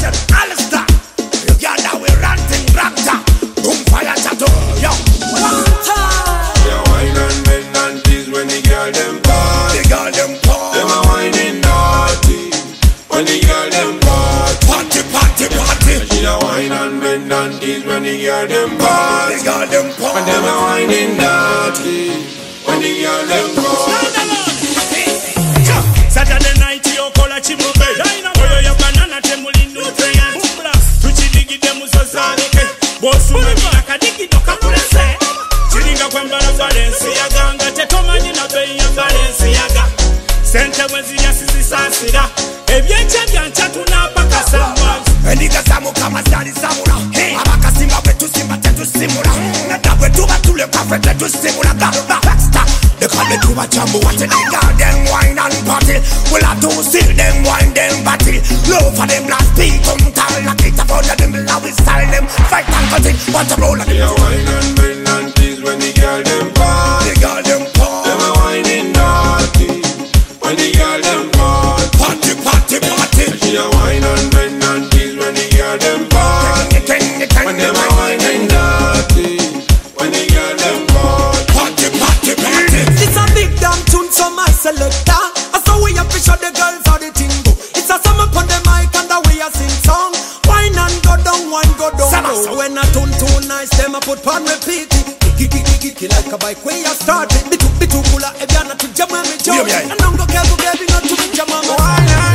said, Alistair, you got that we ranting, ranta. Boom, fire, tattoo, yo. Yeah, wine and bend and tease when the girl them part. The girl them part. Them a whining naughty when the girl them part. Party, party, party. She a wine and bend and tease when the girl them part. The girl them part. And them a whining naughty when the girl them part. Saturday night yo kola chimube. Oyo ya banana temuli nutrient. Tuchidigi demu sozalike. Bosu mimi akadigi doka kulese. Chiringa kwambara Balenciaga. Ngate komanyi na bei ya Balenciaga. Sente wezi ya sisi sasira. Ebyenche byancha tunapaka samba. Endiga samu kama zari samura. Abaka simba wetu simba tetu simura. Nadawe tuba tule kafe tetu simura. Backstar. They call me to a jumbo. What the girl them wine and party. We'll have to see them wine them body. Love for them last beat. Come tall like it. For them love is style them. Fight and cut it. Want to roll like it. Yeah, wine and bend and tease when the girl them part. The girl them part. Them a whining naughty when the girl them part. Party, party, party. She a wine and bend and tease when the girl them part. When them a whining naughty when the girl them part. Party, party, party. It's a big damn tune, so my selector. I saw we a fish of the girls of the tingo. It's a sum upon the mic and the way I sing song. Wine and go down, wine go down. So when I tune too nice, them I put on repeat. Kiki like a bike where you started. Be too cool at Eviana to jam on me joke. And I'm go careful baby not to be jam on me.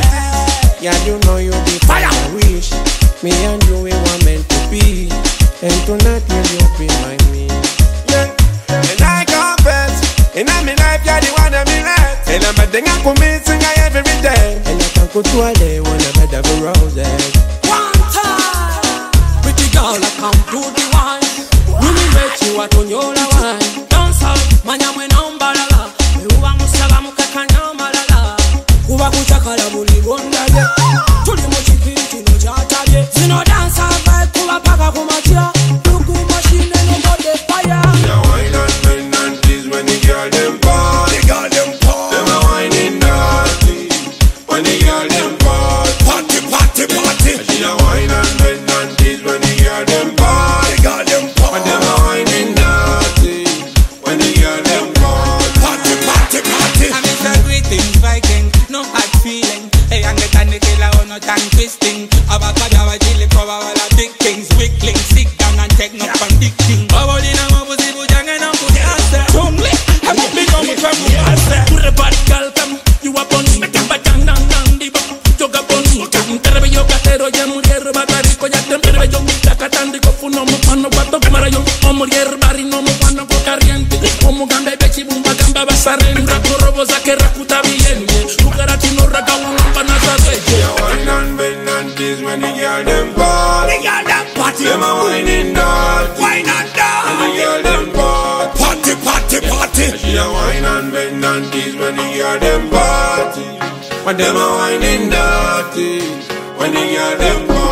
Yeah, you know you be fire. Wish me and you we were meant to be. And tonight will you be my me? Yeah, and I confess, in my life you're the one of me left. And I'm a thing I could miss every day. And I can go to a day when I better be roses. One time, pretty girl, I come to the wine. Mimi bet you at on your wine. Dance out, manya mwena umbalala. Uwa musaba mukakanya malala. Uwa kuchakala muli gondaje. Tuli mochipiti no chataje. Zino dance out, vibe kuwa paka kumachia. Luku machine no body fire. Yeah, wine and bend and tease when the girl them part. The girl them part. Them a whining naughty when the girl them part. Party, party, party. She a wine and bend and tease when the girl them part. The girl them part. And them a whining naughty when the girl them part. Party, party, party. I'm a greeting, Viking, no hard feeling. Hey, I'm the kind of killer on no tongue twisting. Abakada wa chili for our big things. Wickling, sit down and take no convicting. Bawali na mabuzi bujanga na kujasa. Chumli, I'm a big on from Mufasa. Pure body girl come, you up on me. Bajang dang dang di bop, joga on me. Terbe yo katero ya murier batari ko ya terbe yo mita katandi ko funo mo pano bato mara yo murier bari no mo pano ko caliente. Como gamba bechi bumba gamba basaren rakorobo zakera kutabiende. Kukarati no rakawu pana saze. Yeah, wine and bend and tease when the girl them part. The girl them party. Them a whining naughty Wine and down. when the girl them part. Party, party, party. She a wine and bend and tease when the girl them party. When them a whining naughty when the girl them part.